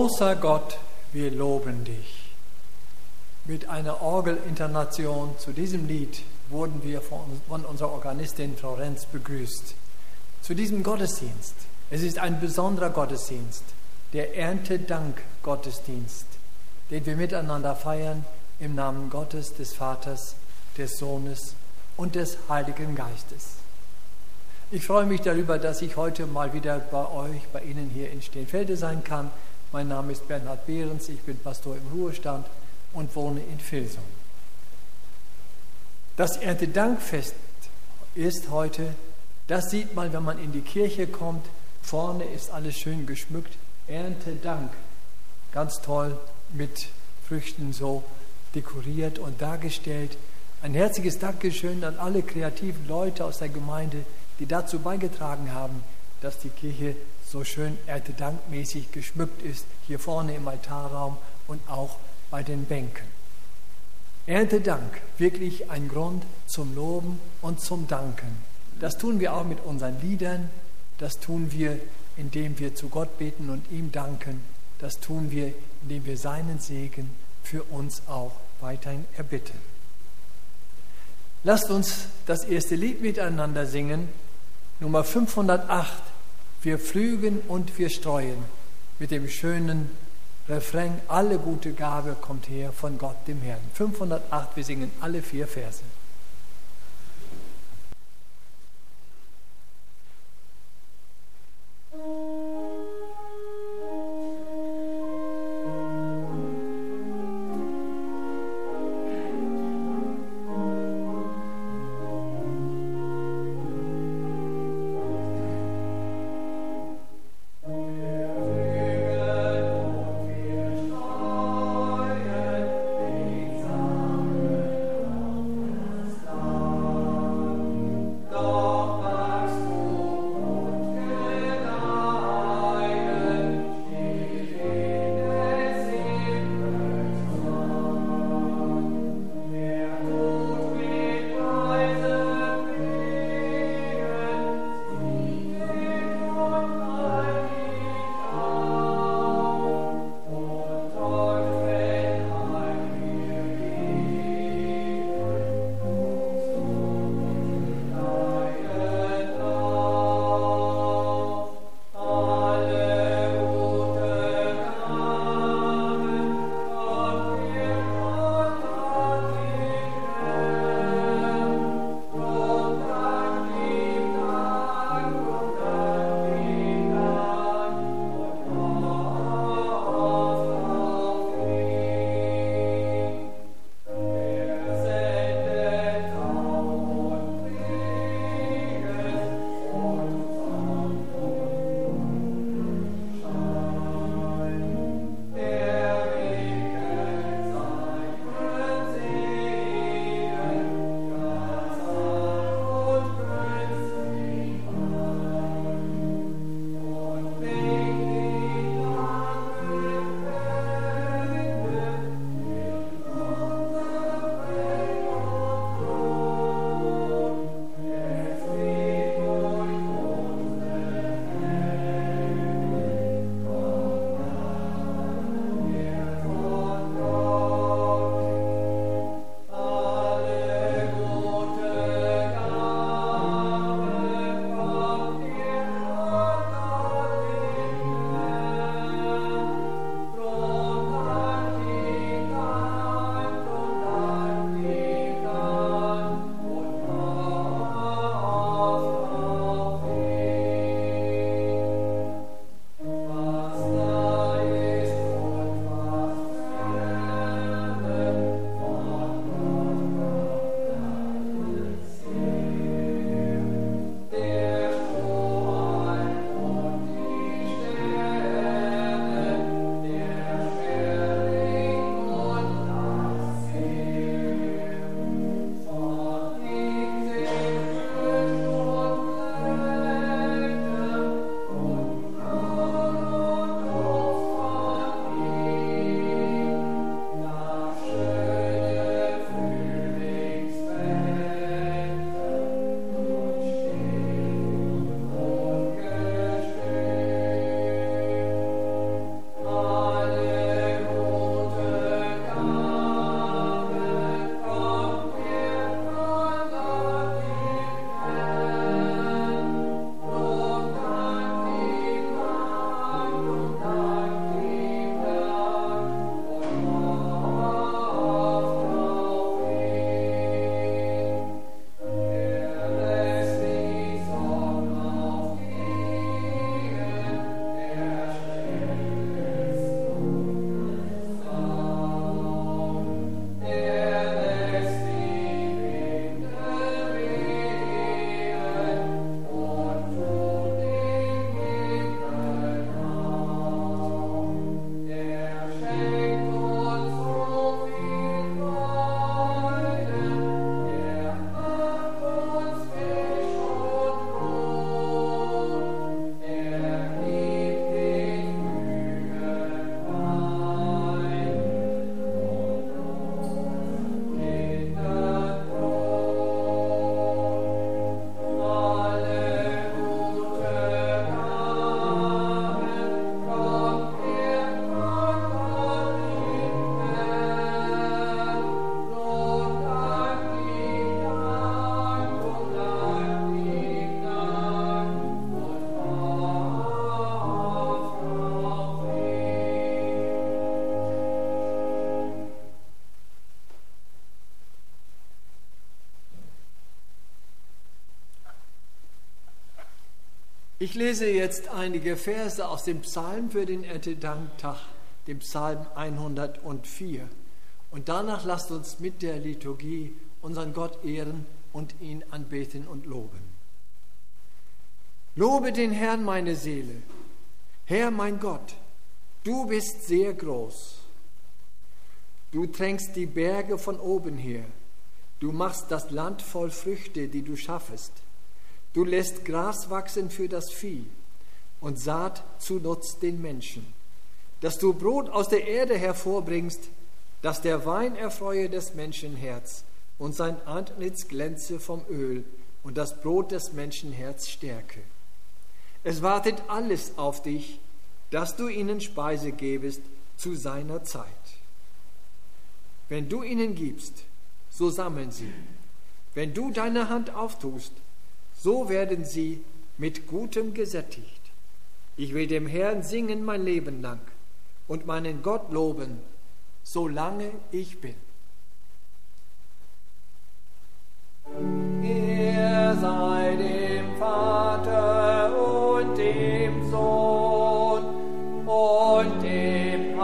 Großer Gott, wir loben dich. Mit einer Orgelintonation zu diesem Lied wurden wir von unserer Organistin Frau Renz begrüßt. Zu diesem Gottesdienst. Es ist ein besonderer Gottesdienst, der Erntedank-Gottesdienst, den wir miteinander feiern im Namen Gottes, des Vaters, des Sohnes und des Heiligen Geistes. Ich freue mich darüber, dass ich heute mal wieder bei Ihnen hier in Steenfelde sein kann. Mein Name ist Bernhard Behrens, ich bin Pastor im Ruhestand und wohne in Vilsum. Das Erntedankfest ist heute, das sieht man, wenn man in die Kirche kommt, vorne ist alles schön geschmückt, Erntedank, ganz toll mit Früchten so dekoriert und dargestellt. Ein herzliches Dankeschön an alle kreativen Leute aus der Gemeinde, die dazu beigetragen haben, dass die Kirche so schön erntedankmäßig geschmückt ist, hier vorne im Altarraum und auch bei den Bänken. Erntedank, wirklich ein Grund zum Loben und zum Danken. Das tun wir auch mit unseren Liedern, das tun wir, indem wir zu Gott beten und ihm danken, das tun wir, indem wir seinen Segen für uns auch weiterhin erbitten. Lasst uns das erste Lied miteinander singen, Nummer 508, wir pflügen und wir streuen, mit dem schönen Refrain, alle gute Gabe kommt her von Gott, dem Herrn. 508, wir singen alle 4 Verse. Ich lese jetzt einige Verse aus dem Psalm für den Erntedanktag, dem Psalm 104. Und danach lasst uns mit der Liturgie unseren Gott ehren und ihn anbeten und loben. Lobe den Herrn, meine Seele. Herr, mein Gott, du bist sehr groß. Du tränkst die Berge von oben her. Du machst das Land voll Früchte, die du schaffest. Du lässt Gras wachsen für das Vieh und Saat zu Nutz den Menschen. Dass du Brot aus der Erde hervorbringst, dass der Wein erfreue des Menschenherz und sein Antlitz glänze vom Öl und das Brot des Menschenherz stärke. Es wartet alles auf dich, dass du ihnen Speise gebest zu seiner Zeit. Wenn du ihnen gibst, so sammeln sie. Wenn du deine Hand auftust, so werden sie mit Gutem gesättigt. Ich will dem Herrn singen mein Leben lang und meinen Gott loben, solange ich bin. Er sei dem Vater und dem Sohn und dem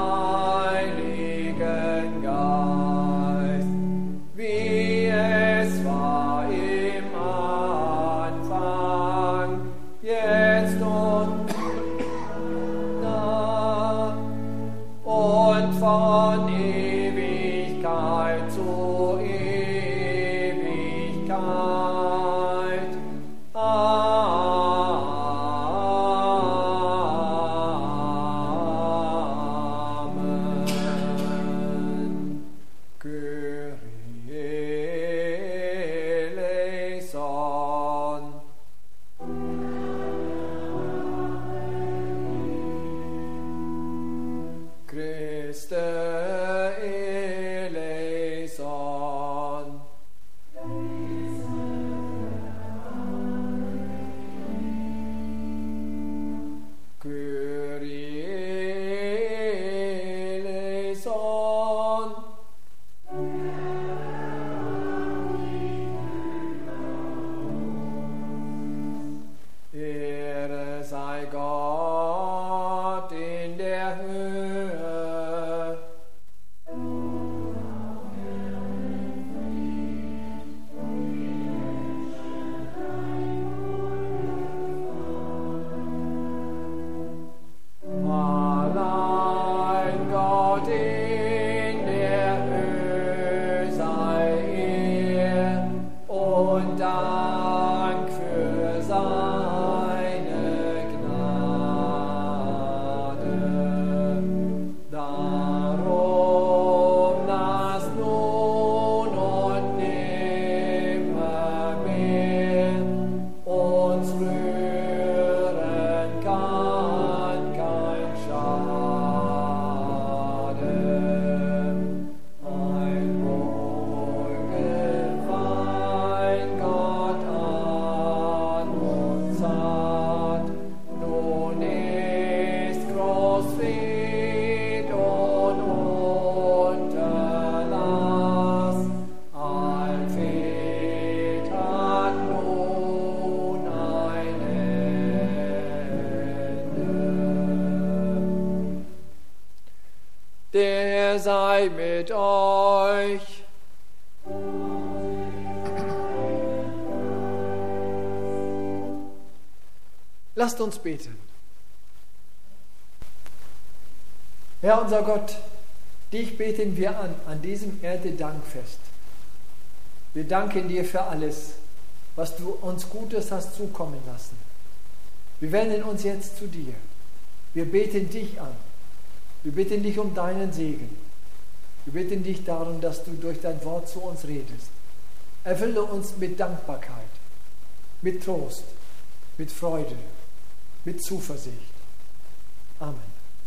Heiligen Geist, wie es war im Anfang, jetzt und da und von Ewigkeit zu Ewigkeit. Amen. Kyrie eleison. Christe eleison. Kyrie eleison. Ehre sei Gott in der Höhe. Allein Gott in der Höhe sei Ehr und Dank für seine Gnade. Darum lass nun und nimmermehr uns rühren kann kein Schaden. Ein Wohlgefallen Gott an uns hat, nun ist groß Fried und Unterlass. Allfehlt hat nun ein Ende. Der Herr sei mit euch. Lasst uns beten. Herr unser Gott, dich beten wir an diesem Erntedankfest. Wir danken dir für alles, was du uns Gutes hast zukommen lassen. Wir wenden uns jetzt zu dir. Wir beten dich an. Wir bitten dich um deinen Segen. Wir bitten dich darum, dass du durch dein Wort zu uns redest. Erfülle uns mit Dankbarkeit, mit Trost, mit Freude, mit Zuversicht. Amen.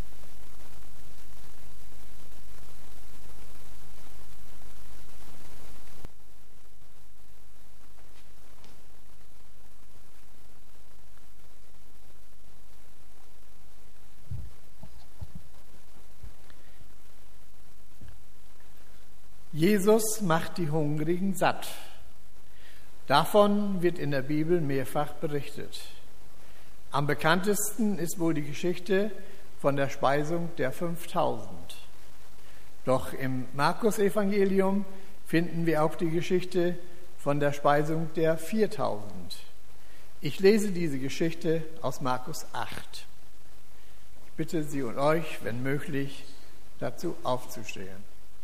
Jesus macht die Hungrigen satt. Davon wird in der Bibel mehrfach berichtet. Am bekanntesten ist wohl die Geschichte von der Speisung der 5000. Doch im Markus-Evangelium finden wir auch die Geschichte von der Speisung der 4000. Ich lese diese Geschichte aus Markus 8. Ich bitte Sie und euch, wenn möglich, dazu aufzustehen.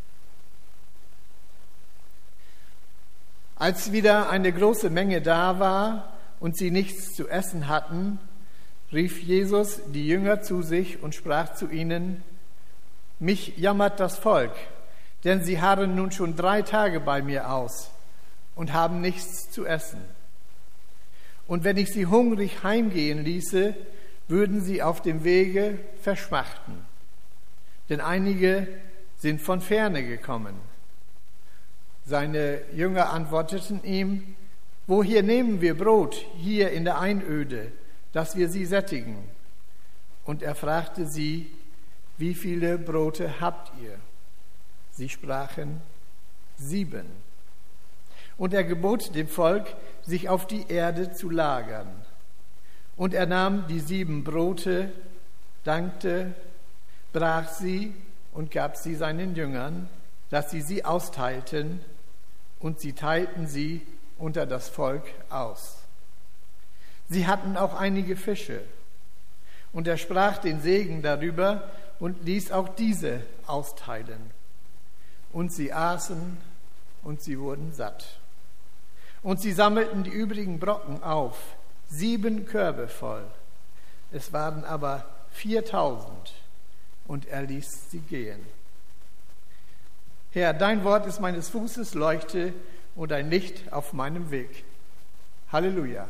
Als wieder eine große Menge da war und sie nichts zu essen hatten, rief Jesus die Jünger zu sich und sprach zu ihnen: Mich jammert das Volk, denn sie harren nun schon 3 Tage bei mir aus und haben nichts zu essen. Und wenn ich sie hungrig heimgehen ließe, würden sie auf dem Wege verschmachten. Denn einige sind von ferne gekommen. Seine Jünger antworteten ihm: Woher nehmen wir Brot hier in der Einöde, dass wir sie sättigen? Und er fragte sie: Wie viele Brote habt ihr? Sie sprachen: 7. Und er gebot dem Volk, sich auf die Erde zu lagern. Und er nahm die 7 Brote, dankte, brach sie und gab sie seinen Jüngern, dass sie austeilten, und sie teilten sie unter das Volk aus. Sie hatten auch einige Fische, und er sprach den Segen darüber und ließ auch diese austeilen. Und sie aßen und sie wurden satt. Und sie sammelten die übrigen Brocken auf, 7 Körbe voll. Es waren aber 4000, und er ließ sie gehen. Herr, dein Wort ist meines Fußes Leuchte und ein Licht auf meinem Weg. Halleluja.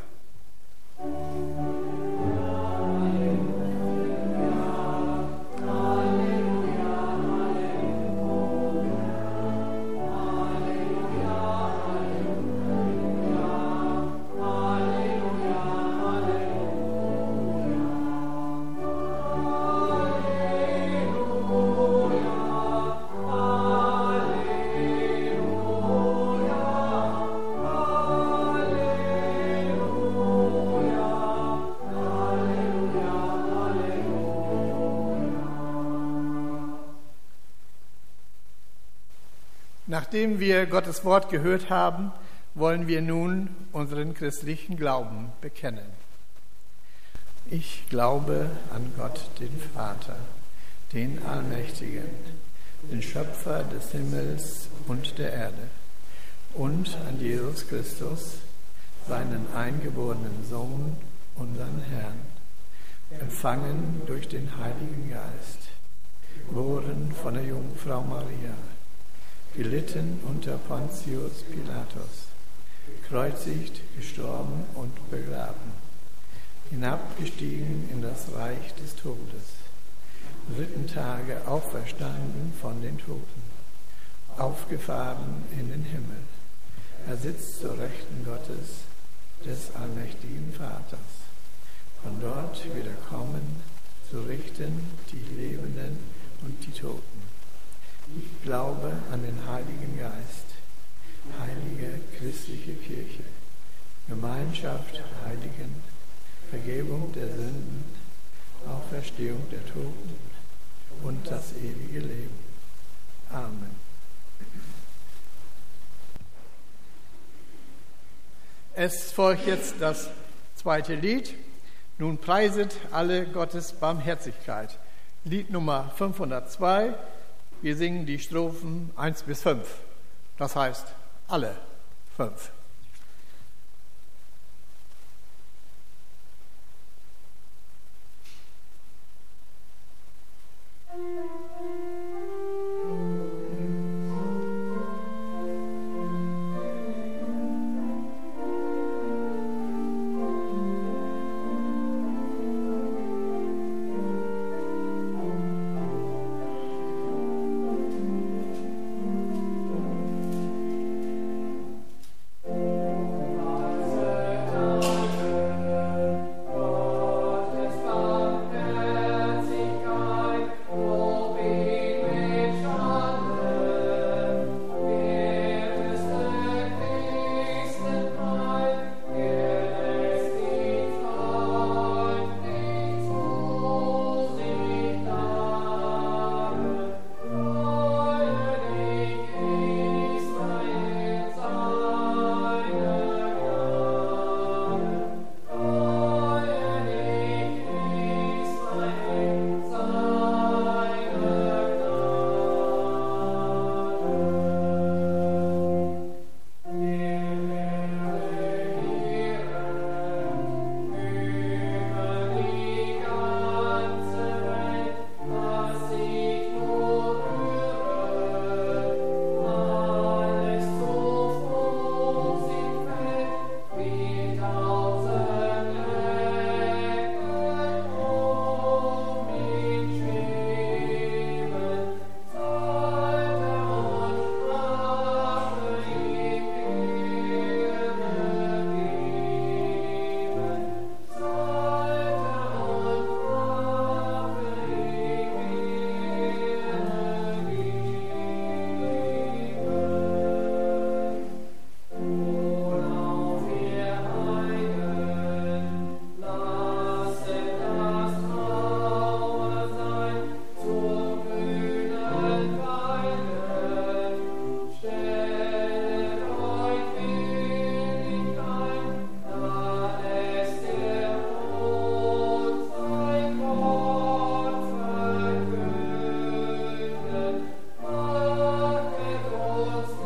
Nachdem wir Gottes Wort gehört haben, wollen wir nun unseren christlichen Glauben bekennen. Ich glaube an Gott, den Vater, den Allmächtigen, den Schöpfer des Himmels und der Erde, und an Jesus Christus, seinen eingeborenen Sohn, unseren Herrn, empfangen durch den Heiligen Geist, geboren von der Jungfrau Maria, gelitten unter Pontius Pilatus, gekreuzigt, gestorben und begraben, hinabgestiegen in das Reich des Todes, am 3. Tage auferstanden von den Toten, aufgefahren in den Himmel. Er sitzt zur Rechten Gottes, des allmächtigen Vaters. Von dort wird er kommen, zu richten die Lebenden und die Toten. Ich glaube an den Heiligen Geist, heilige christliche Kirche, Gemeinschaft der Heiligen, Vergebung der Sünden, Auferstehung der Toten und das ewige Leben. Amen. Es folgt jetzt das 2. Lied. Nun preiset alle Gottes Barmherzigkeit. Lied Nummer 502. Wir singen die Strophen 1 bis 5. Das heißt, alle 5. Amen.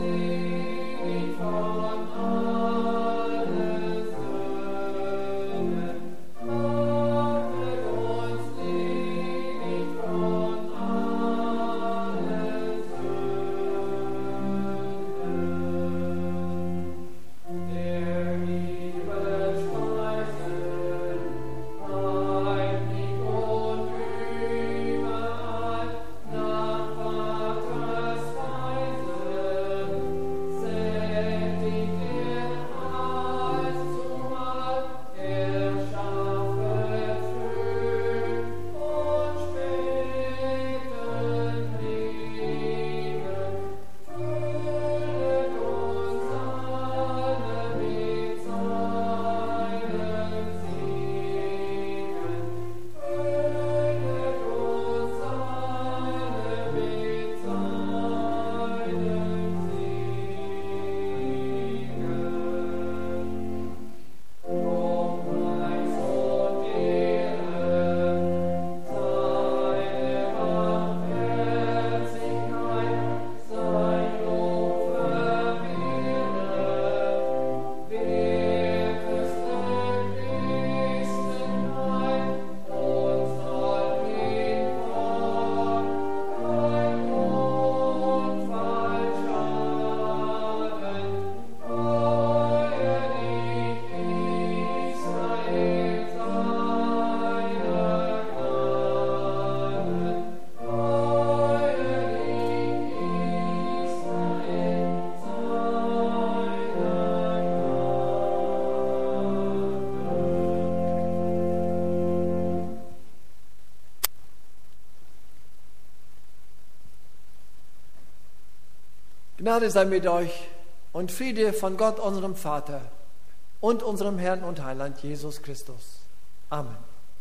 Gnade sei mit euch und Friede von Gott, unserem Vater und unserem Herrn und Heiland Jesus Christus. Amen.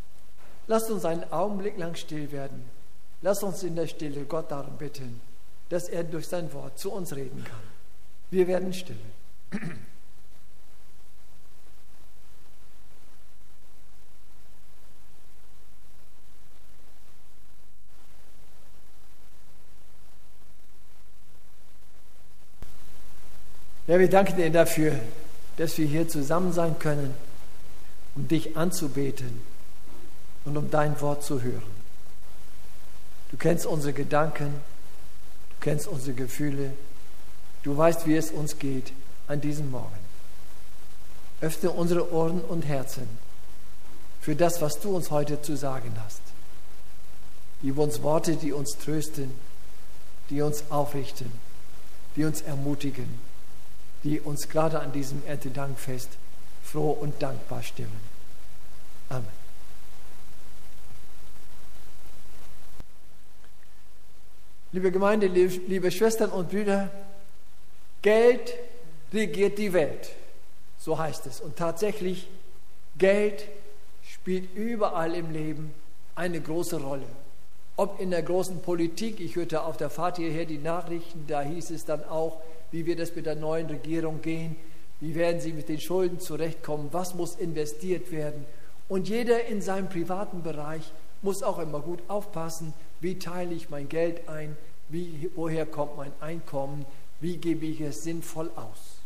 Lasst uns einen Augenblick lang still werden. Lasst uns in der Stille Gott darum bitten, dass er durch sein Wort zu uns reden kann. Wir werden still. Ja, wir danken dir dafür, dass wir hier zusammen sein können, um dich anzubeten und um dein Wort zu hören. Du kennst unsere Gedanken, du kennst unsere Gefühle, du weißt, wie es uns geht an diesem Morgen. Öffne unsere Ohren und Herzen für das, was du uns heute zu sagen hast. Gib uns Worte, die uns trösten, die uns aufrichten, die uns ermutigen, die uns gerade an diesem Erntedankfest froh und dankbar stimmen. Amen. Liebe Gemeinde, liebe Schwestern und Brüder, Geld regiert die Welt, so heißt es. Und tatsächlich, Geld spielt überall im Leben eine große Rolle. Ob in der großen Politik, ich hörte auf der Fahrt hierher die Nachrichten, da hieß es dann auch, wie wird es mit der neuen Regierung gehen, wie werden sie mit den Schulden zurechtkommen, was muss investiert werden. Und jeder in seinem privaten Bereich muss auch immer gut aufpassen, wie teile ich mein Geld ein, woher kommt mein Einkommen, wie gebe ich es sinnvoll aus.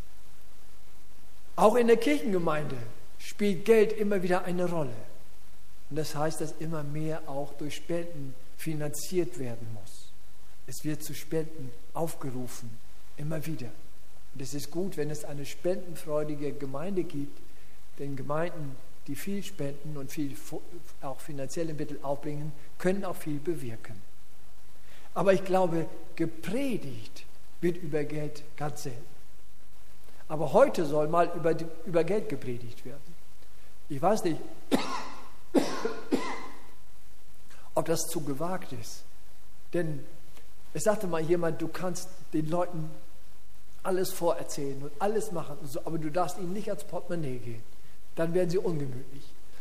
Auch in der Kirchengemeinde spielt Geld immer wieder eine Rolle. Und das heißt, dass immer mehr auch durch Spenden finanziert werden muss. Es wird zu Spenden aufgerufen, immer wieder. Und es ist gut, wenn es eine spendenfreudige Gemeinde gibt, denn Gemeinden, die viel spenden und viel auch finanzielle Mittel aufbringen, können auch viel bewirken. Aber ich glaube, gepredigt wird über Geld ganz selten. Aber heute soll mal über Geld gepredigt werden. Ich weiß nicht, ob das zu gewagt ist. Denn es sagte mal jemand, du kannst den Leuten alles vorerzählen und alles machen, und so, aber du darfst ihnen nicht ans Portemonnaie gehen. Dann werden sie ungemütlich.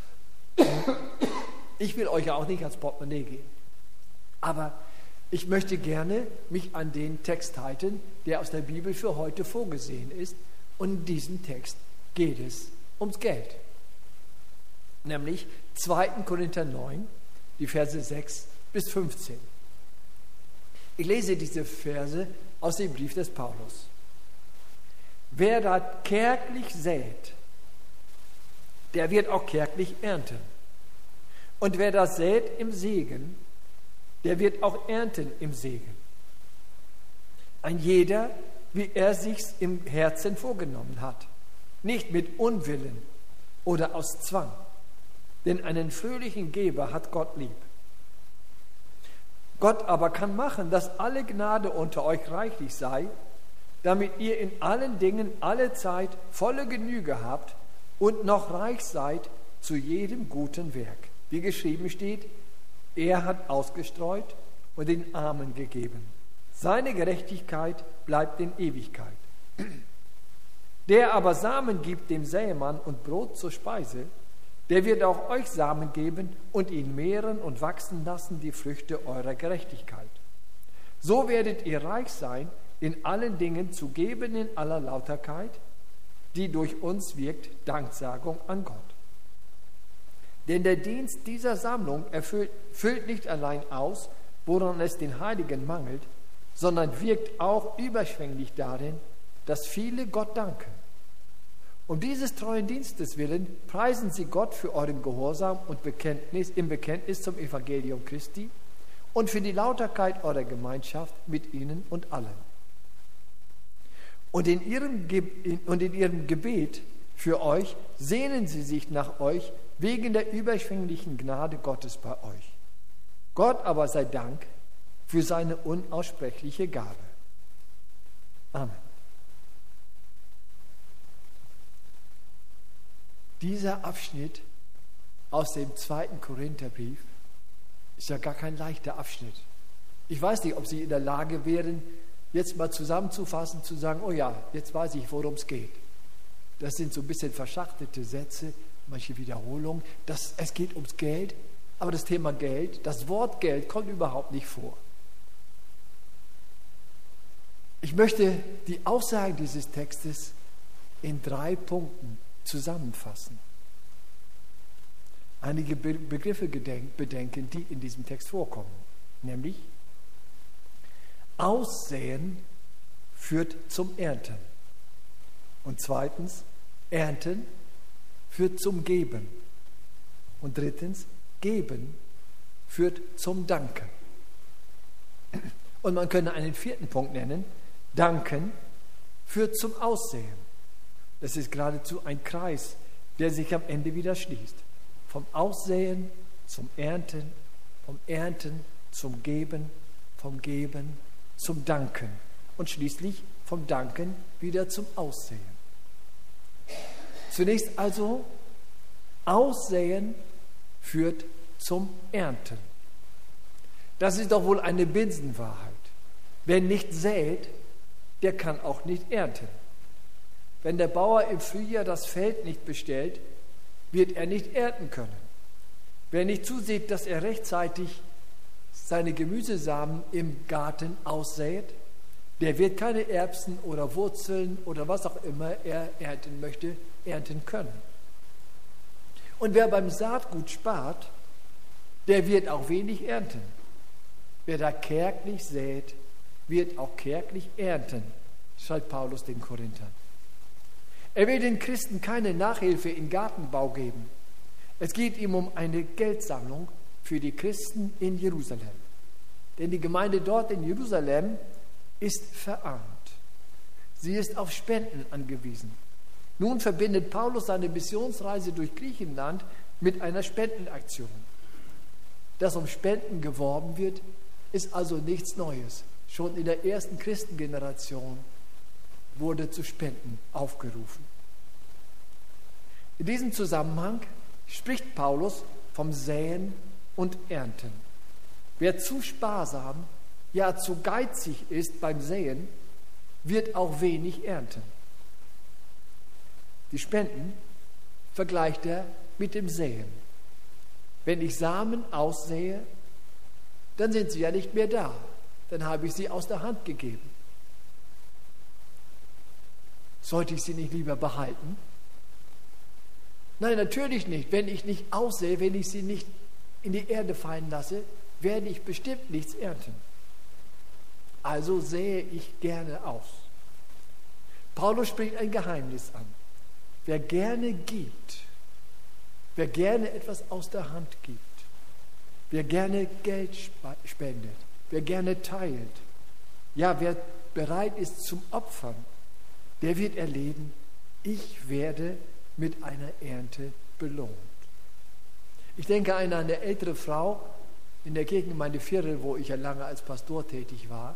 Ich will euch ja auch nicht ans Portemonnaie gehen. Aber ich möchte gerne mich an den Text halten, der aus der Bibel für heute vorgesehen ist. Und in diesem Text geht es ums Geld. Nämlich 2. Korinther 9, die Verse 6 bis 15. Ich lese diese Verse aus dem Brief des Paulus. Wer da kärglich sät, der wird auch kärglich ernten. Und wer das sät im Segen, der wird auch ernten im Segen. Ein jeder, wie er sich's im Herzen vorgenommen hat, nicht mit Unwillen oder aus Zwang, denn einen fröhlichen Geber hat Gott lieb. Gott aber kann machen, dass alle Gnade unter euch reichlich sei, damit ihr in allen Dingen alle Zeit volle Genüge habt und noch reich seid zu jedem guten Werk. Wie geschrieben steht, er hat ausgestreut und den Armen gegeben. Seine Gerechtigkeit bleibt in Ewigkeit. Der aber Samen gibt dem Sämann und Brot zur Speise, der wird auch euch Samen geben und ihn mehren und wachsen lassen, die Früchte eurer Gerechtigkeit. So werdet ihr reich sein, in allen Dingen zu geben in aller Lauterkeit, die durch uns wirkt, Danksagung an Gott. Denn der Dienst dieser Sammlung füllt nicht allein aus, woran es den Heiligen mangelt, sondern wirkt auch überschwänglich darin, dass viele Gott danken. Um dieses treuen Dienstes willen preisen sie Gott für euren Gehorsam und im Bekenntnis zum Evangelium Christi und für die Lauterkeit eurer Gemeinschaft mit ihnen und allen. Und in ihrem Gebet für euch sehnen sie sich nach euch wegen der überschwänglichen Gnade Gottes bei euch. Gott aber sei Dank für seine unaussprechliche Gabe. Amen. Dieser Abschnitt aus dem 2. Korintherbrief ist ja gar kein leichter Abschnitt. Ich weiß nicht, ob Sie in der Lage wären, jetzt mal zusammenzufassen, zu sagen, oh ja, jetzt weiß ich, worum es geht. Das sind so ein bisschen verschachtelte Sätze, manche Wiederholungen. Es geht ums Geld, aber das Thema Geld, das Wort Geld kommt überhaupt nicht vor. Ich möchte die Aussagen dieses Textes in 3 Punkten zusammenfassen. Einige Begriffe bedenken, die in diesem Text vorkommen. Nämlich, Aussäen führt zum Ernten. Und zweitens, Ernten führt zum Geben. Und drittens, Geben führt zum Danken. Und man könnte einen 4. Punkt nennen, Danken führt zum Aussäen. Das ist geradezu ein Kreis, der sich am Ende wieder schließt. Vom Aussäen zum Ernten, vom Ernten zum Geben, vom Geben zum Danken und schließlich vom Danken wieder zum Aussäen. Zunächst also, Aussäen führt zum Ernten. Das ist doch wohl eine Binsenwahrheit. Wer nicht sät, der kann auch nicht ernten. Wenn der Bauer im Frühjahr das Feld nicht bestellt, wird er nicht ernten können. Wer nicht zusieht, dass er rechtzeitig seine Gemüsesamen im Garten aussät, der wird keine Erbsen oder Wurzeln oder was auch immer er ernten möchte, ernten können. Und wer beim Saatgut spart, der wird auch wenig ernten. Wer da kärglich sät, wird auch kärglich ernten, schreibt Paulus den Korinthern. Er will den Christen keine Nachhilfe im Gartenbau geben. Es geht ihm um eine Geldsammlung für die Christen in Jerusalem. Denn die Gemeinde dort in Jerusalem ist verarmt. Sie ist auf Spenden angewiesen. Nun verbindet Paulus seine Missionsreise durch Griechenland mit einer Spendenaktion. Dass um Spenden geworben wird, ist also nichts Neues. Schon in der ersten Christengeneration wurde zu Spenden aufgerufen. In diesem Zusammenhang spricht Paulus vom Säen und Ernten. Wer zu sparsam, ja zu geizig ist beim Säen, wird auch wenig ernten. Die Spenden vergleicht er mit dem Säen. Wenn ich Samen aussähe, dann sind sie ja nicht mehr da. Dann habe ich sie aus der Hand gegeben. Sollte ich sie nicht lieber behalten? Nein, natürlich nicht. Wenn ich nicht aussähe, wenn ich sie nicht in die Erde fallen lasse, werde ich bestimmt nichts ernten. also sähe ich gerne aus. Paulus spricht ein Geheimnis an. Wer gerne gibt, wer gerne etwas aus der Hand gibt, wer gerne Geld spendet, wer gerne teilt, ja, wer bereit ist zum Opfern, der wird erleben, ich werde mit einer Ernte belohnt. Ich denke an eine ältere Frau in der Kirchengemeinde Viertel, wo ich ja lange als Pastor tätig war,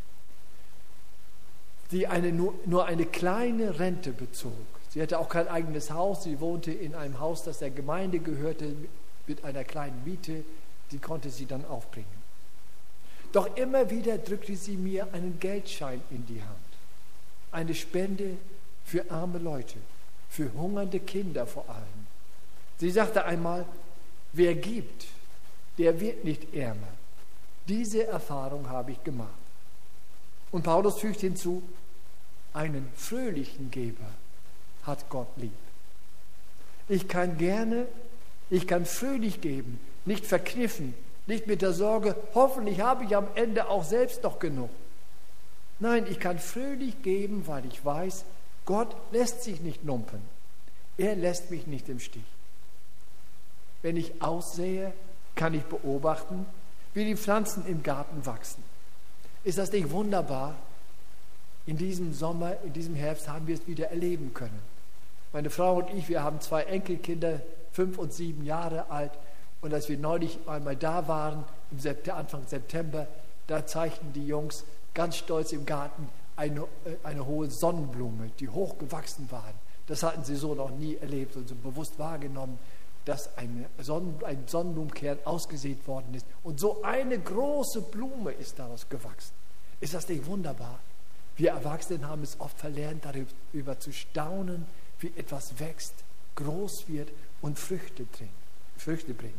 die nur eine kleine Rente bezog. Sie hatte auch kein eigenes Haus, sie wohnte in einem Haus, das der Gemeinde gehörte, mit einer kleinen Miete, die konnte sie dann aufbringen. Doch immer wieder drückte sie mir einen Geldschein in die Hand, eine Spende für arme Leute, für hungernde Kinder vor allem. Sie sagte einmal, wer gibt, der wird nicht ärmer. Diese Erfahrung habe ich gemacht. Und Paulus fügt hinzu, einen fröhlichen Geber hat Gott lieb. Ich kann fröhlich geben, nicht verkniffen, nicht mit der Sorge, hoffentlich habe ich am Ende auch selbst noch genug. Nein, ich kann fröhlich geben, weil ich weiß, Gott lässt sich nicht lumpen. Er lässt mich nicht im Stich. Wenn ich aussähe, kann ich beobachten, wie die Pflanzen im Garten wachsen. Ist das nicht wunderbar? In diesem Sommer, in diesem Herbst haben wir es wieder erleben können. Meine Frau und ich, wir haben 2 Enkelkinder, 5 und 7 Jahre alt. Und als wir neulich einmal da waren, Anfang September, da zeigten die Jungs ganz stolz im Garten eine hohe Sonnenblume, die hochgewachsen waren. Das hatten sie so noch nie erlebt und so bewusst wahrgenommen, dass ein Sonnenblumenkern ausgesät worden ist. Und so eine große Blume ist daraus gewachsen. Ist das nicht wunderbar? Wir Erwachsenen haben es oft verlernt, darüber zu staunen, wie etwas wächst, groß wird und Früchte bringt.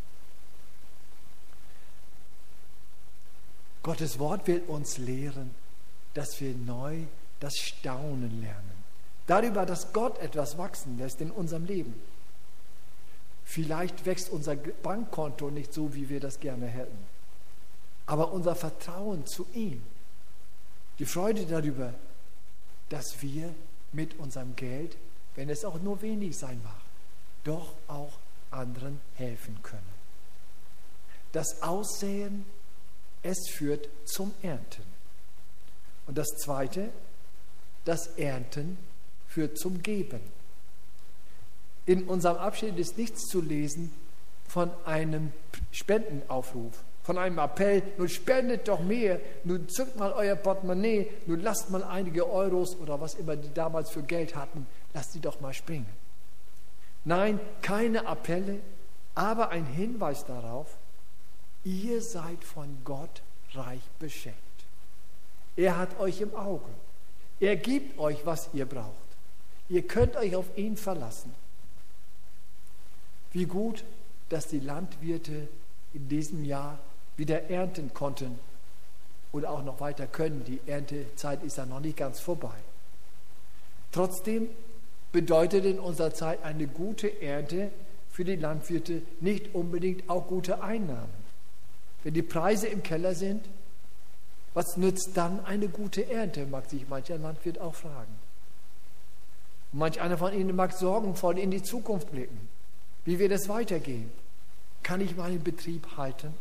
Gottes Wort will uns lehren, dass wir neu das Staunen lernen. Darüber, dass Gott etwas wachsen lässt in unserem Leben. Vielleicht wächst unser Bankkonto nicht so, wie wir das gerne hätten. Aber unser Vertrauen zu ihm, die Freude darüber, dass wir mit unserem Geld, wenn es auch nur wenig sein mag, doch auch anderen helfen können. Das Aussäen, es führt zum Ernten. Und das Zweite, das Ernten führt zum Geben. In unserem Abschnitt ist nichts zu lesen von einem Spendenaufruf, von einem Appell, nun spendet doch mehr, nun zückt mal euer Portemonnaie, nun lasst mal einige Euros oder was immer die damals für Geld hatten, lasst die doch mal springen. Nein, keine Appelle, aber ein Hinweis darauf, ihr seid von Gott reich beschenkt. Er hat euch im Auge. Er gibt euch, was ihr braucht. Ihr könnt euch auf ihn verlassen. Wie gut, dass die Landwirte in diesem Jahr wieder ernten konnten oder auch noch weiter können. Die Erntezeit ist ja noch nicht ganz vorbei. Trotzdem bedeutet in unserer Zeit eine gute Ernte für die Landwirte nicht unbedingt auch gute Einnahmen. Wenn die Preise im Keller sind, was nützt dann eine gute Ernte, mag sich mancher Landwirt auch fragen. Und manch einer von Ihnen mag sorgenvoll in die Zukunft blicken. Wie wird es weitergehen? Kann ich meinen Betrieb halten?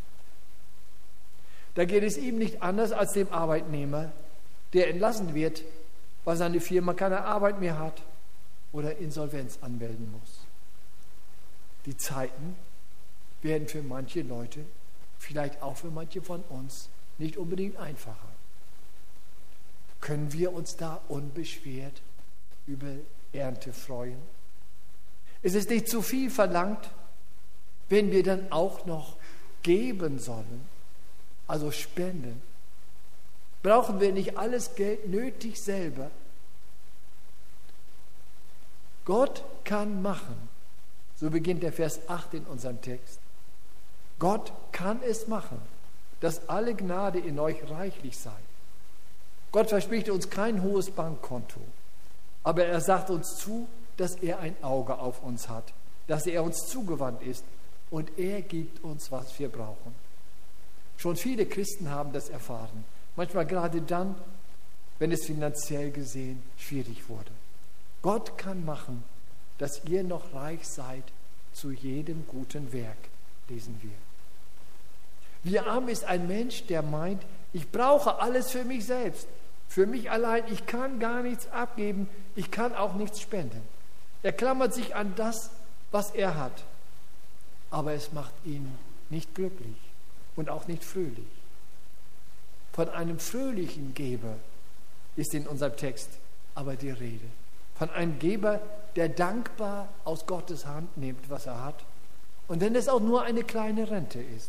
Da geht es ihm nicht anders als dem Arbeitnehmer, der entlassen wird, weil seine Firma keine Arbeit mehr hat oder Insolvenz anmelden muss. Die Zeiten werden für manche Leute, vielleicht auch für manche von uns, nicht unbedingt einfacher. Können wir uns da unbeschwert über Ernte freuen? Es ist nicht zu viel verlangt, wenn wir dann auch noch geben sollen, also spenden. Brauchen wir nicht alles Geld nötig selber? Gott kann machen. So beginnt der Vers 8 in unserem Text. Gott kann es machen, dass alle Gnade in euch reichlich sei. Gott verspricht uns kein hohes Bankkonto, aber er sagt uns zu, dass er ein Auge auf uns hat, dass er uns zugewandt ist und er gibt uns, was wir brauchen. Schon viele Christen haben das erfahren, Manchmal gerade dann, wenn es finanziell gesehen schwierig wurde. Gott kann machen, dass ihr noch reich seid zu jedem guten Werk, lesen wir. Wie arm ist ein Mensch, der meint, ich brauche alles für mich selbst, für mich allein, ich kann gar nichts abgeben, ich kann auch nichts spenden. Er klammert sich an das, was er hat, aber es macht ihn nicht glücklich und auch nicht fröhlich. Von einem fröhlichen Geber ist in unserem Text aber die Rede. Von einem Geber, der dankbar aus Gottes Hand nimmt, was er hat. Und wenn es auch nur eine kleine Rente ist.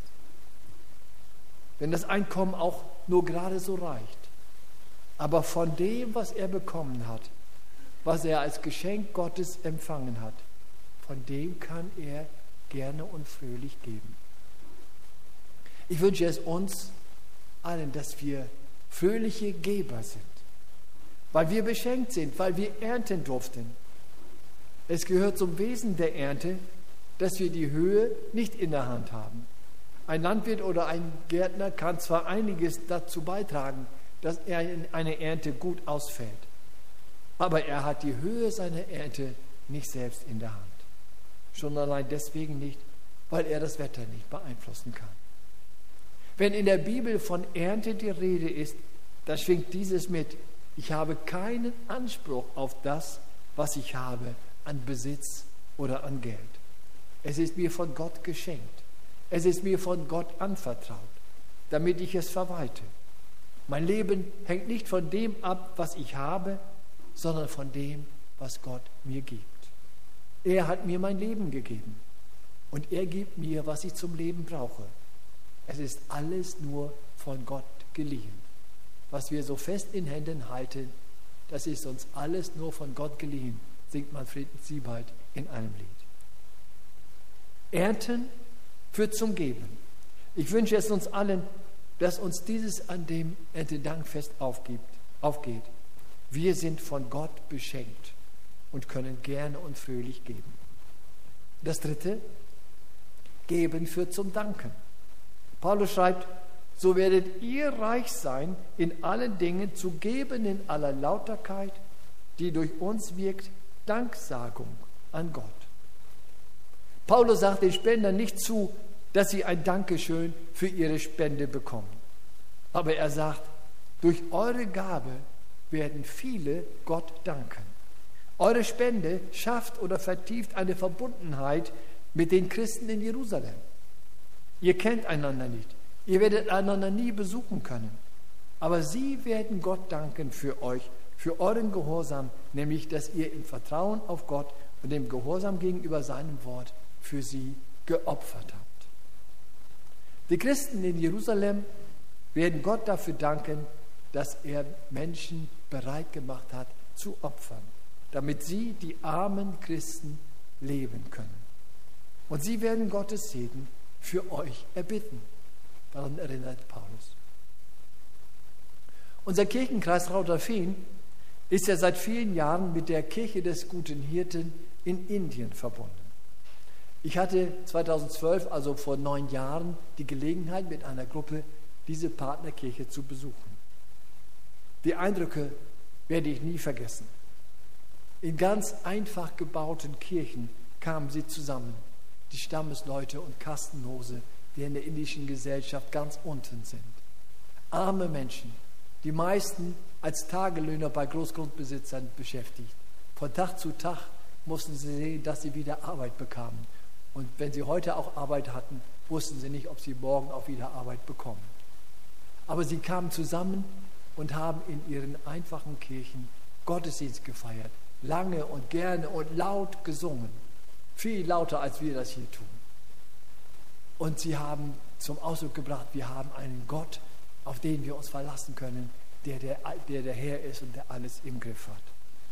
Wenn das Einkommen auch nur gerade so reicht. Aber von dem, was er bekommen hat, was er als Geschenk Gottes empfangen hat, von dem kann er gerne und fröhlich geben. Ich wünsche es uns allen, dass wir fröhliche Geber sind. Weil wir beschenkt sind, weil wir ernten durften. Es gehört zum Wesen der Ernte, dass wir die Höhe nicht in der Hand haben. Ein Landwirt oder ein Gärtner kann zwar einiges dazu beitragen, dass eine Ernte gut ausfällt, aber er hat die Höhe seiner Ernte nicht selbst in der Hand. Schon allein deswegen nicht, weil er das Wetter nicht beeinflussen kann. Wenn in der Bibel von Ernte die Rede ist, dann schwingt dieses mit: Ich habe keinen Anspruch auf das, was ich habe, an Besitz oder an Geld. Es ist mir von Gott geschenkt. Es ist mir von Gott anvertraut, damit ich es verwalte. Mein Leben hängt nicht von dem ab, was ich habe, sondern von dem, was Gott mir gibt. Er hat mir mein Leben gegeben und er gibt mir, was ich zum Leben brauche. Es ist alles nur von Gott geliehen. Was wir so fest in Händen halten, das ist uns alles nur von Gott geliehen, singt Manfred Siebald in einem Lied. Ernten führt zum Geben. Ich wünsche es uns allen, dass uns dieses an dem Erntedankfest aufgeht. Wir sind von Gott beschenkt und können gerne und fröhlich geben. Das dritte, Geben führt zum Danken. Paulus schreibt: So werdet ihr reich sein, in allen Dingen zu geben in aller Lauterkeit, die durch uns wirkt, Danksagung an Gott. Paulus sagt den Spendern nicht zu, dass sie ein Dankeschön für ihre Spende bekommen. Aber er sagt, durch eure Gabe werden viele Gott danken. Eure Spende schafft oder vertieft eine Verbundenheit mit den Christen in Jerusalem. Ihr kennt einander nicht. Ihr werdet einander nie besuchen können. Aber sie werden Gott danken für euch, für euren Gehorsam, nämlich, dass ihr im Vertrauen auf Gott und dem Gehorsam gegenüber seinem Wort für sie geopfert habt. Die Christen in Jerusalem werden Gott dafür danken, dass er Menschen bereit gemacht hat zu opfern, damit sie, die armen Christen, leben können. Und sie werden Gottes Segen für euch erbitten. Daran erinnert Paulus. Unser Kirchenkreis Rauterfehn ist ja seit vielen Jahren mit der Kirche des Guten Hirten in Indien verbunden. Ich hatte 2012, also vor 9 Jahren, die Gelegenheit, mit einer Gruppe diese Partnerkirche zu besuchen. Die Eindrücke werde ich nie vergessen. In ganz einfach gebauten Kirchen kamen sie zusammen, die Stammesleute und Kastenlose, die in der indischen Gesellschaft ganz unten sind. Arme Menschen, die meisten als Tagelöhner bei Großgrundbesitzern beschäftigt. Von Tag zu Tag mussten sie sehen, dass sie wieder Arbeit bekamen. Und wenn sie heute auch Arbeit hatten, wussten sie nicht, ob sie morgen auch wieder Arbeit bekommen. Aber sie kamen zusammen und haben in ihren einfachen Kirchen Gottesdienst gefeiert, lange und gerne und laut gesungen. Viel lauter, als wir das hier tun. Und sie haben zum Ausdruck gebracht, wir haben einen Gott, auf den wir uns verlassen können, der Herr ist und der alles im Griff hat.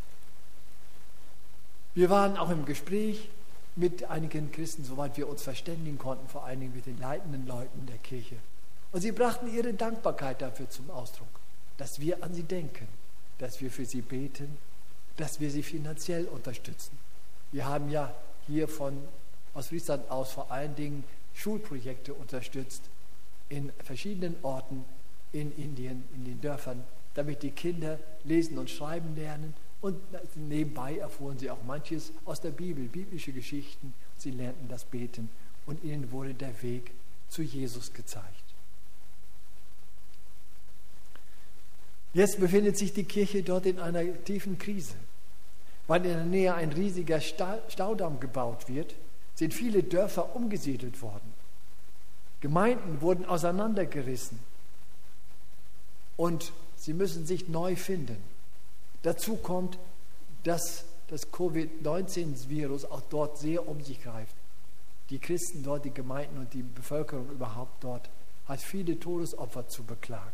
Wir waren auch im Gespräch mit einigen Christen, soweit wir uns verständigen konnten, vor allen Dingen mit den leitenden Leuten der Kirche. Und sie brachten ihre Dankbarkeit dafür zum Ausdruck, dass wir an sie denken, dass wir für sie beten, dass wir sie finanziell unterstützen. Wir haben ja hier aus Friesland aus vor allen Dingen Schulprojekte unterstützt in verschiedenen Orten, in Indien, in den Dörfern, damit die Kinder lesen und schreiben lernen. Und nebenbei erfuhren sie auch manches aus der Bibel, biblische Geschichten. Sie lernten das Beten und ihnen wurde der Weg zu Jesus gezeigt. Jetzt befindet sich die Kirche dort in einer tiefen Krise. Weil in der Nähe ein riesiger Staudamm gebaut wird, sind viele Dörfer umgesiedelt worden. Gemeinden wurden auseinandergerissen und sie müssen sich neu finden. Dazu kommt, dass das Covid-19-Virus auch dort sehr um sich greift. Die Christen dort, die Gemeinden und die Bevölkerung überhaupt dort hat viele Todesopfer zu beklagen.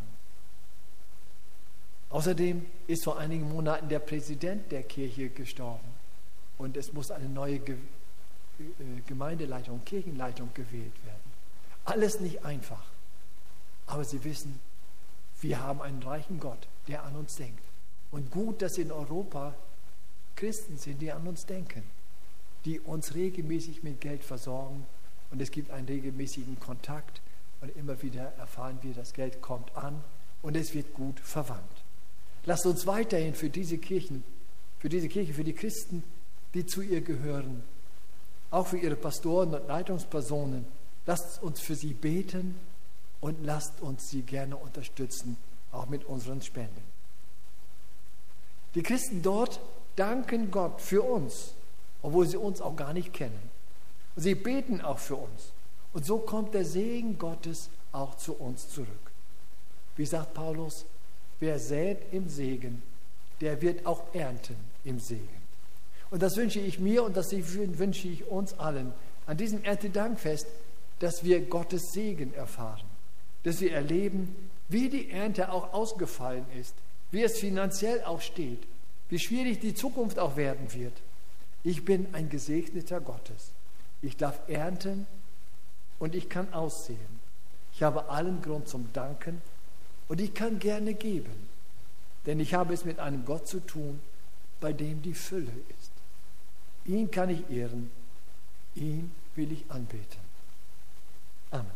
Außerdem ist vor einigen Monaten der Präsident der Kirche gestorben und es muss eine neue Gemeindeleitung, Kirchenleitung gewählt werden. Alles nicht einfach, aber Sie wissen, wir haben einen reichen Gott, der an uns denkt. Und gut, dass in Europa Christen sind, die an uns denken, die uns regelmäßig mit Geld versorgen und es gibt einen regelmäßigen Kontakt und immer wieder erfahren wir, das Geld kommt an und es wird gut verwandt. Lasst uns weiterhin für diese Kirche, für die Christen, die zu ihr gehören, auch für ihre Pastoren und Leitungspersonen, lasst uns für sie beten und lasst uns sie gerne unterstützen, auch mit unseren Spenden. Die Christen dort danken Gott für uns, obwohl sie uns auch gar nicht kennen. Und sie beten auch für uns. Und so kommt der Segen Gottes auch zu uns zurück. Wie sagt Paulus, wer sät im Segen, der wird auch ernten im Segen. Und das wünsche ich mir und das wünsche ich uns allen an diesem Erntedankfest, dass wir Gottes Segen erfahren, dass wir erleben, wie die Ernte auch ausgefallen ist, wie es finanziell auch steht, wie schwierig die Zukunft auch werden wird. Ich bin ein Gesegneter Gottes. Ich darf ernten und ich kann aussehen. Ich habe allen Grund zum Danken und ich kann gerne geben, denn ich habe es mit einem Gott zu tun, bei dem die Fülle ist. Ihn kann ich ehren, ihn will ich anbeten. Amen.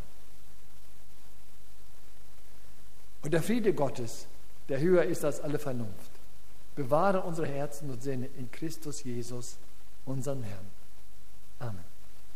Und der Friede Gottes, der höher ist als alle Vernunft, bewahre unsere Herzen und Sinne in Christus Jesus, unseren Herrn. Amen.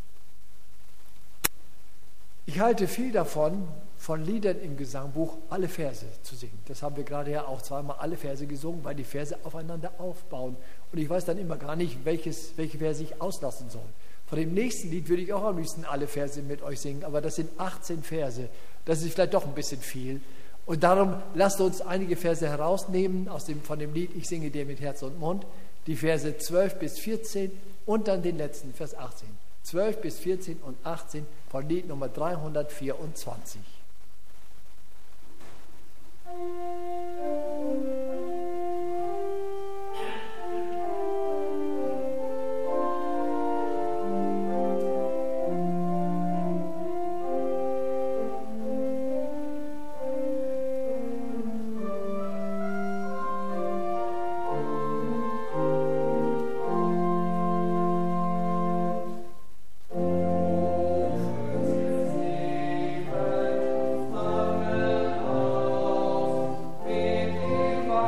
Ich halte viel davon, von Liedern im Gesangbuch alle Verse zu singen. Das haben wir gerade ja auch zweimal alle Verse gesungen, weil die Verse aufeinander aufbauen. Und ich weiß dann immer gar nicht, welche Verse ich auslassen soll. Von dem nächsten Lied würde ich auch am liebsten alle Verse mit euch singen, aber das sind 18 Verse. Das ist vielleicht doch ein bisschen viel. Und darum lasst uns einige Verse herausnehmen von dem Lied Ich singe dir mit Herz und Mund, die Verse 12 bis 14 und dann den letzten, Vers 18. 12 bis 14 und 18 von Lied Nummer 324. Amen.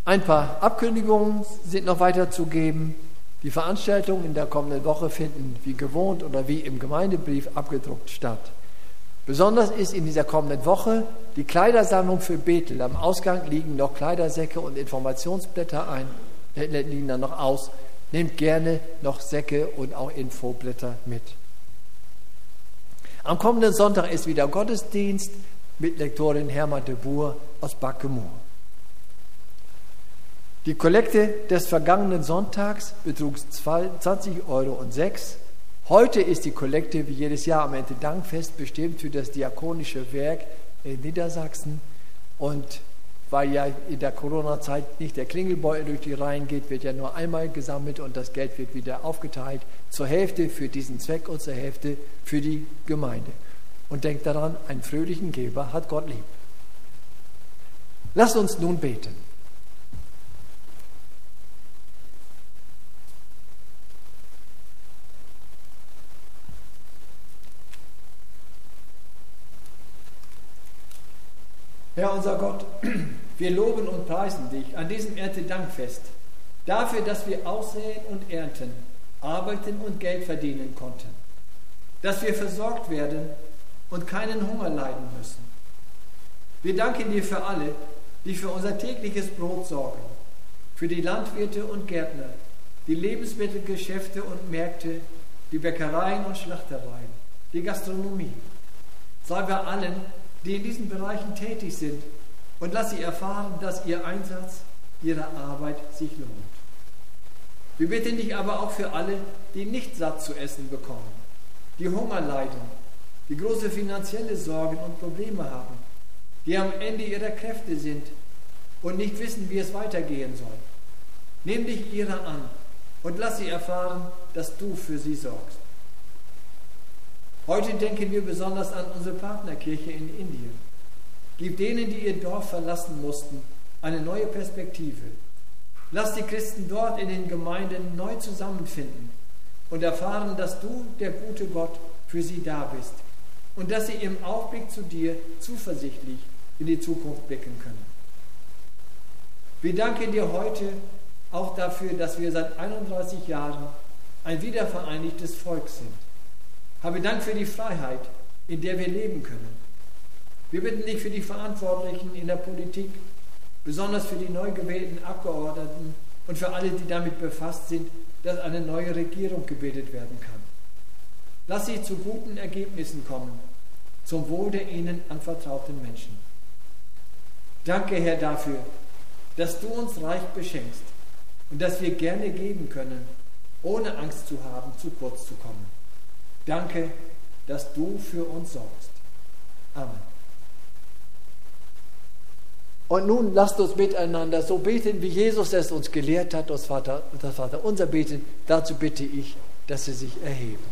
Ein paar Abkündigungen sind noch weiterzugeben. Die Veranstaltungen in der kommenden Woche finden wie gewohnt oder wie im Gemeindebrief abgedruckt statt. Besonders ist in dieser kommenden Woche die Kleidersammlung für Bethel. Am Ausgang liegen noch Kleidersäcke und Informationsblätter liegen dann noch aus. Nehmt gerne noch Säcke und auch Infoblätter mit. Am kommenden Sonntag ist wieder Gottesdienst mit Lektorin Herma de Boer aus Backemur. Die Kollekte des vergangenen Sonntags betrug 20,06 €. Heute ist die Kollekte wie jedes Jahr am Erntedankfest bestimmt für das diakonische Werk in Niedersachsen. Und weil ja in der Corona-Zeit nicht der Klingelbeutel durch die Reihen geht, wird ja nur einmal gesammelt und das Geld wird wieder aufgeteilt. Zur Hälfte für diesen Zweck und zur Hälfte für die Gemeinde. Und denkt daran, einen fröhlichen Geber hat Gott lieb. Lasst uns nun beten. Herr unser Gott, wir loben und preisen dich an diesem Erntedankfest dafür, dass wir aussäen und ernten, arbeiten und Geld verdienen konnten, dass wir versorgt werden und keinen Hunger leiden müssen. Wir danken dir für alle, die für unser tägliches Brot sorgen, für die Landwirte und Gärtner, die Lebensmittelgeschäfte und Märkte, die Bäckereien und Schlachtereien, die Gastronomie. Sei bei allen, die in diesen Bereichen tätig sind, und lass sie erfahren, dass ihr Einsatz, ihre Arbeit sich lohnt. Wir bitten dich aber auch für alle, die nicht satt zu essen bekommen, die Hunger leiden, die große finanzielle Sorgen und Probleme haben, die am Ende ihrer Kräfte sind und nicht wissen, wie es weitergehen soll. Nimm dich ihrer an und lass sie erfahren, dass du für sie sorgst. Heute denken wir besonders an unsere Partnerkirche in Indien. Gib denen, die ihr Dorf verlassen mussten, eine neue Perspektive. Lass die Christen dort in den Gemeinden neu zusammenfinden und erfahren, dass du, der gute Gott, für sie da bist und dass sie im Aufblick zu dir zuversichtlich in die Zukunft blicken können. Wir danken dir heute auch dafür, dass wir seit 31 Jahren ein wiedervereinigtes Volk sind. Habe Dank für die Freiheit, in der wir leben können. Wir bitten dich für die Verantwortlichen in der Politik, besonders für die neu gewählten Abgeordneten und für alle, die damit befasst sind, dass eine neue Regierung gebildet werden kann. Lass sie zu guten Ergebnissen kommen, zum Wohl der ihnen anvertrauten Menschen. Danke, Herr, dafür, dass du uns reich beschenkst und dass wir gerne geben können, ohne Angst zu haben, zu kurz zu kommen. Danke, dass du für uns sorgst. Amen. Und nun lasst uns miteinander so beten, wie Jesus es uns gelehrt hat, das Vaterunser beten. Dazu bitte ich, dass Sie sich erheben.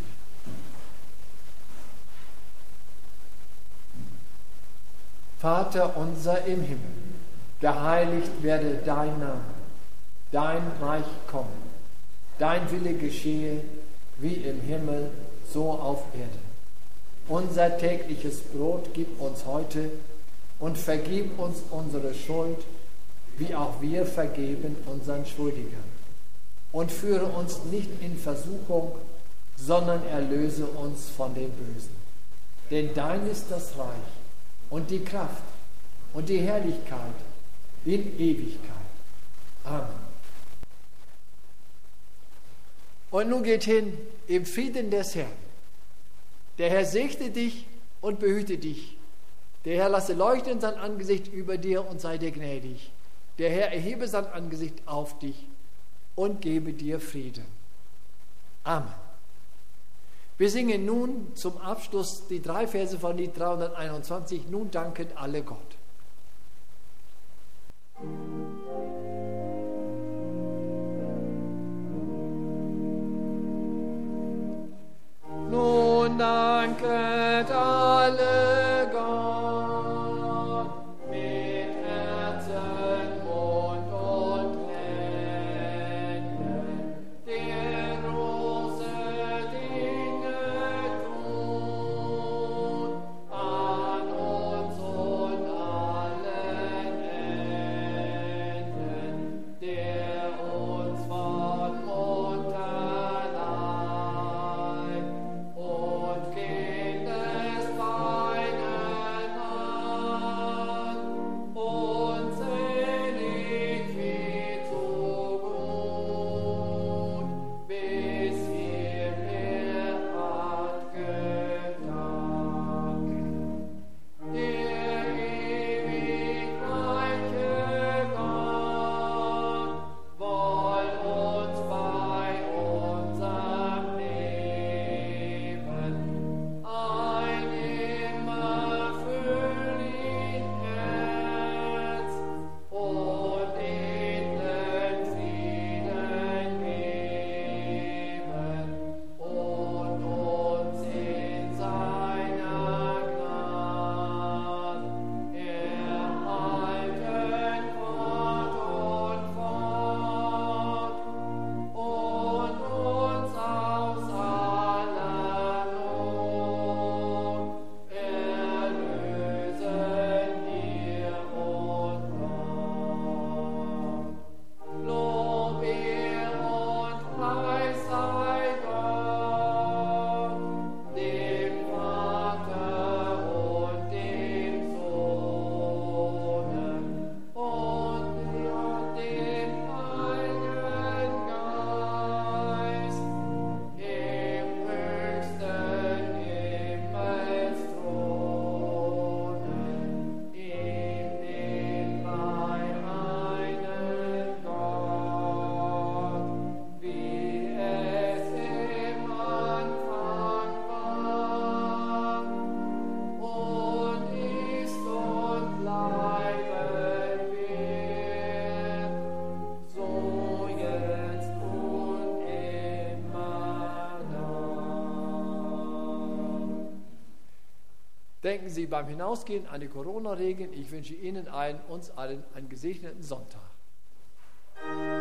Vater unser im Himmel, geheiligt werde dein Name, dein Reich komme, dein Wille geschehe, wie im Himmel, so auf Erden. Unser tägliches Brot gib uns heute und vergib uns unsere Schuld, wie auch wir vergeben unseren Schuldigern. Und führe uns nicht in Versuchung, sondern erlöse uns von dem Bösen. Denn dein ist das Reich und die Kraft und die Herrlichkeit in Ewigkeit. Amen. Und nun geht hin im Frieden des Herrn. Der Herr segne dich und behüte dich. Der Herr lasse leuchten sein Angesicht über dir und sei dir gnädig. Der Herr erhebe sein Angesicht auf dich und gebe dir Frieden. Amen. Wir singen nun zum Abschluss die 3 Verse von Lied 321. Nun danken alle Gott. Nun danket alle Gott mit Herzen, Mund und Händen, der große Dinge tut, an uns und allen Denken Sie beim Hinausgehen an die Corona-Regeln. Ich wünsche Ihnen uns allen einen gesegneten Sonntag.